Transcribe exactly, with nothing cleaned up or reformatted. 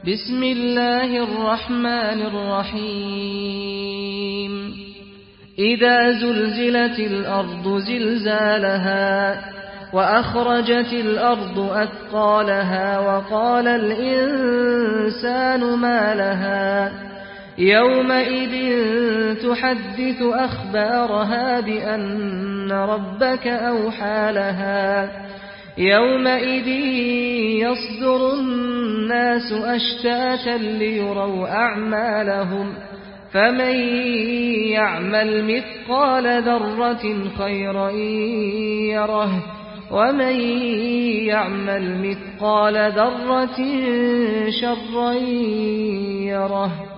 بسم الله الرحمن الرحيم إذا زلزلت الأرض زلزالها وأخرجت الأرض أثقالها وقال الإنسان ما لها يومئذ تحدث أخبارها بأن ربك أوحى لها يومئذ يصدر الناس أشتاتا ليروا أعمالهم فمن يعمل مثقال ذرة خيرا يره ومن يعمل مثقال ذرة شرا يره